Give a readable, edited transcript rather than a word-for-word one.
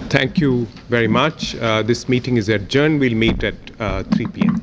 Thank you very much. This meeting is adjourned. We'll meet at 3 p.m.